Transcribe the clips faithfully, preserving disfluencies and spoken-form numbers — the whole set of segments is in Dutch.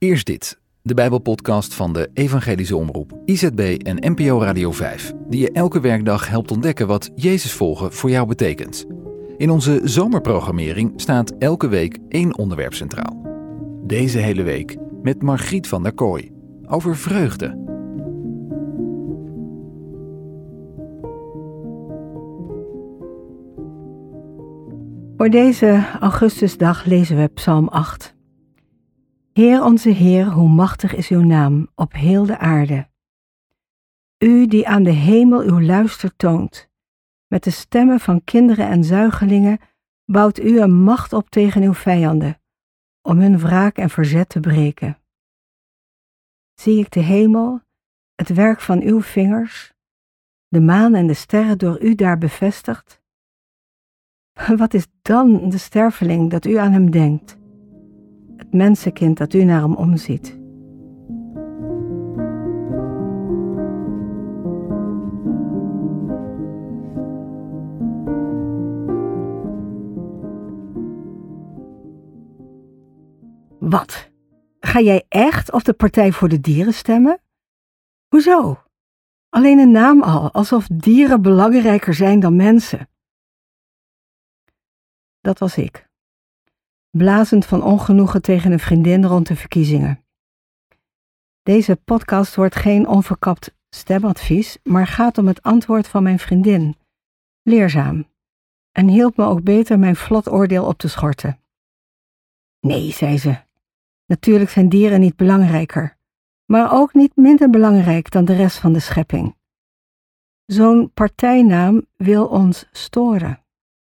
Eerst dit, de Bijbelpodcast van de Evangelische Omroep, I Z B en N P O Radio vijf, die je elke werkdag helpt ontdekken wat Jezus volgen voor jou betekent. In onze zomerprogrammering staat elke week één onderwerp centraal. Deze hele week met Margriet van der Kooi over vreugde. Voor deze augustusdag lezen we Psalm acht. Heer onze Heer, hoe machtig is uw naam op heel de aarde. U die aan de hemel uw luister toont, met de stemmen van kinderen en zuigelingen bouwt u een macht op tegen uw vijanden, om hun wraak en verzet te breken. Zie ik de hemel, het werk van uw vingers, de maan en de sterren door u daar bevestigd? Wat is dan de sterveling dat u aan hem denkt? Het mensenkind dat u naar hem omziet. Wat? Ga jij echt op de Partij voor de Dieren stemmen? Hoezo? Alleen een naam al, alsof dieren belangrijker zijn dan mensen. Dat was ik. Blazend van ongenoegen tegen een vriendin rond de verkiezingen. Deze podcast wordt geen onverkapt stemadvies, maar gaat om het antwoord van mijn vriendin. Leerzaam. En hielp me ook beter mijn vlot oordeel op te schorten. Nee, zei ze. Natuurlijk zijn dieren niet belangrijker, maar ook niet minder belangrijk dan de rest van de schepping. Zo'n partijnaam wil ons storen.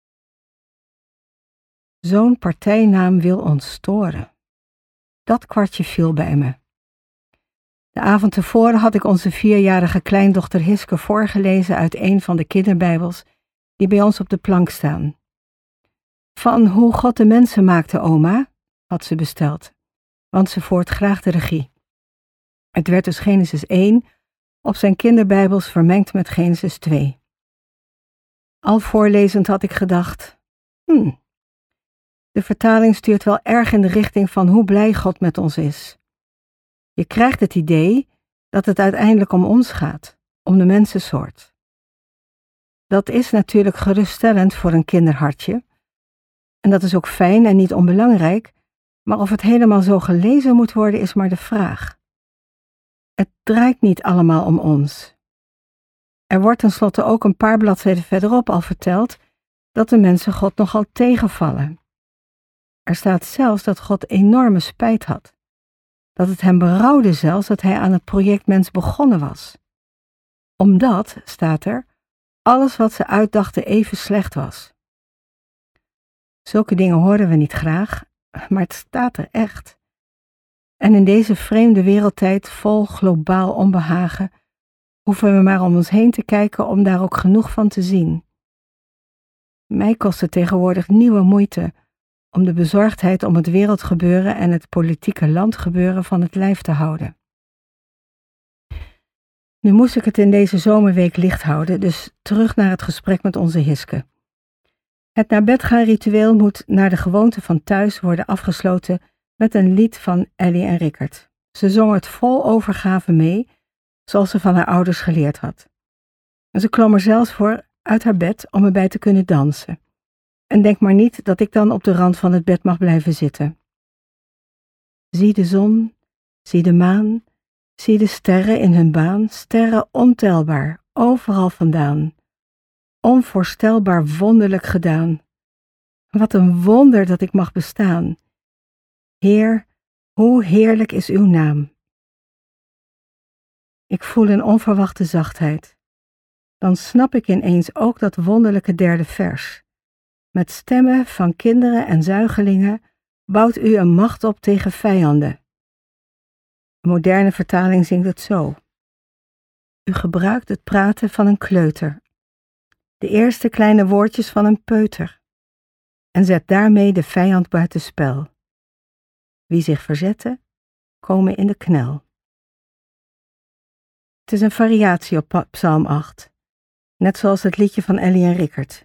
Zo'n partijnaam wil ons storen. Dat kwartje viel bij me. De avond tevoren had ik onze vierjarige kleindochter Hiske voorgelezen uit een van de kinderbijbels die bij ons op de plank staan. Van hoe God de mensen maakte, oma, had ze besteld, want ze voert graag de regie. Het werd dus Genesis één, op zijn kinderbijbels vermengd met Genesis twee. Al voorlezend had ik gedacht, hmm, de vertaling stuurt wel erg in de richting van hoe blij God met ons is. Je krijgt het idee dat het uiteindelijk om ons gaat, om de mensensoort. Dat is natuurlijk geruststellend voor een kinderhartje. En dat is ook fijn en niet onbelangrijk, maar of het helemaal zo gelezen moet worden is maar de vraag. Het draait niet allemaal om ons. Er wordt tenslotte ook een paar bladzijden verderop al verteld dat de mensen God nogal tegenvallen. Er staat zelfs dat God enorme spijt had. Dat het hem berouwde zelfs dat hij aan het project mens begonnen was. Omdat, staat er, alles wat ze uitdachten even slecht was. Zulke dingen horen we niet graag, maar het staat er echt. En in deze vreemde wereldtijd vol globaal onbehagen hoeven we maar om ons heen te kijken om daar ook genoeg van te zien. Mij kost het tegenwoordig nieuwe moeite om de bezorgdheid om het wereldgebeuren en het politieke landgebeuren van het lijf te houden. Nu moest ik het in deze zomerweek licht houden, dus terug naar het gesprek met onze Hiske. Het naar bed gaan ritueel moet naar de gewoonte van thuis worden afgesloten met een lied van Ellie en Rickert. Ze zong het vol overgave mee, zoals ze van haar ouders geleerd had. En ze klom er zelfs voor uit haar bed om erbij te kunnen dansen. En denk maar niet dat ik dan op de rand van het bed mag blijven zitten. Zie de zon, zie de maan, zie de sterren in hun baan, sterren ontelbaar, overal vandaan. Onvoorstelbaar wonderlijk gedaan. Wat een wonder dat ik mag bestaan. Heer, hoe heerlijk is uw naam. Ik voel een onverwachte zachtheid. Dan snap ik ineens ook dat wonderlijke derde vers. Met stemmen van kinderen en zuigelingen bouwt u een macht op tegen vijanden. Een moderne vertaling zingt het zo. U gebruikt het praten van een kleuter. De eerste kleine woordjes van een peuter. En zet daarmee de vijand buitenspel. Wie zich verzetten, komen in de knel. Het is een variatie op Psalm acht, net zoals het liedje van Ellie en Rickert.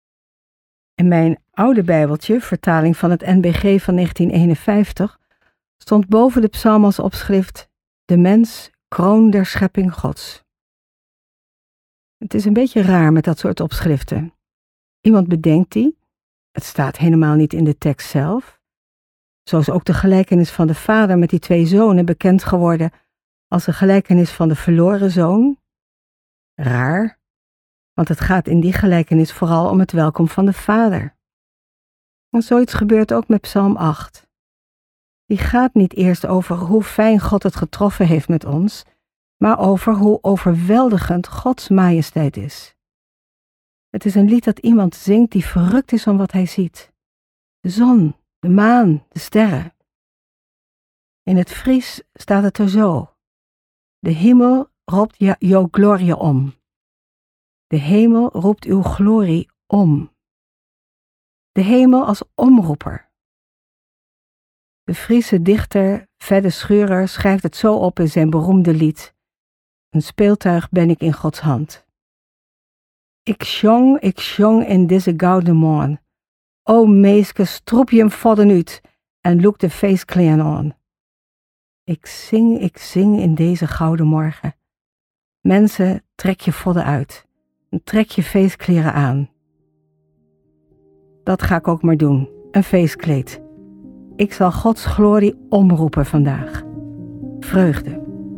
In mijn oude Bijbeltje, vertaling van het N B G van negentien eenenvijftig, stond boven de psalm als opschrift: de mens, kroon der schepping Gods. Het is een beetje raar met dat soort opschriften. Iemand bedenkt die, het staat helemaal niet in de tekst zelf. Zo is ook de gelijkenis van de vader met die twee zonen bekend geworden als de gelijkenis van de verloren zoon. Raar, want het gaat in die gelijkenis vooral om het welkom van de vader. En zoiets gebeurt ook met Psalm acht. Die gaat niet eerst over hoe fijn God het getroffen heeft met ons, maar over hoe overweldigend Gods majesteit is. Het is een lied dat iemand zingt die verrukt is om wat hij ziet. De zon, de maan, de sterren. In het Fries staat het er zo: de hemel roept jouw glorie om. De hemel roept uw glorie om. De hemel als omroeper. De Friese dichter Vedde Schurer schrijft het zo op in zijn beroemde lied: een speeltuig ben ik in Gods hand. Ik sjong, ik sjong in deze gouden morgen. O meeske, stroep je hem vodden uit en loek de feestkleren aan. Ik zing, ik zing in deze gouden morgen. Mensen, trek je vodden uit en trek je feestkleren aan. Dat ga ik ook maar doen, een feestkleed. Ik zal Gods glorie omroepen vandaag. Vreugde.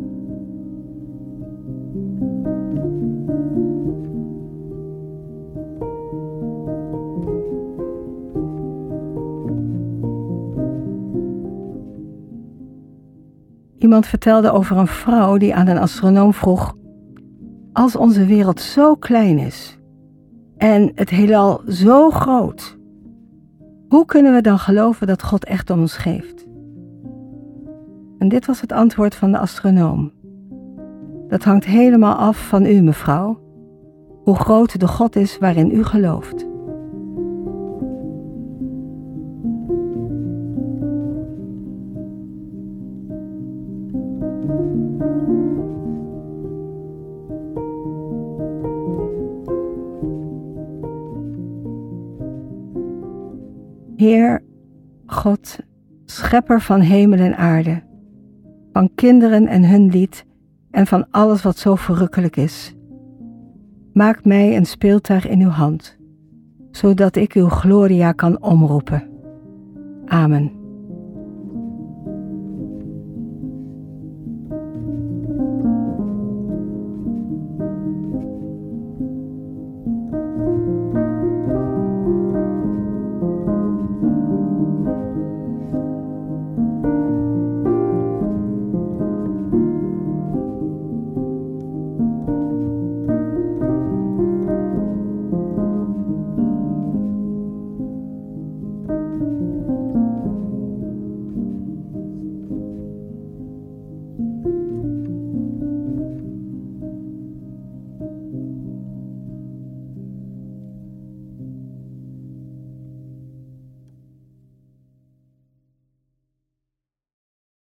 Iemand vertelde over een vrouw die aan een astronoom vroeg: als onze wereld zo klein is en het heelal zo groot, hoe kunnen we dan geloven dat God echt om ons geeft? En dit was het antwoord van de astronoom: dat hangt helemaal af van u, mevrouw, hoe groot de God is waarin u gelooft. Heer, God, schepper van hemel en aarde, van kinderen en hun lied en van alles wat zo verrukkelijk is. Maak mij een speeltuig in uw hand, zodat ik uw gloria kan omroepen. Amen.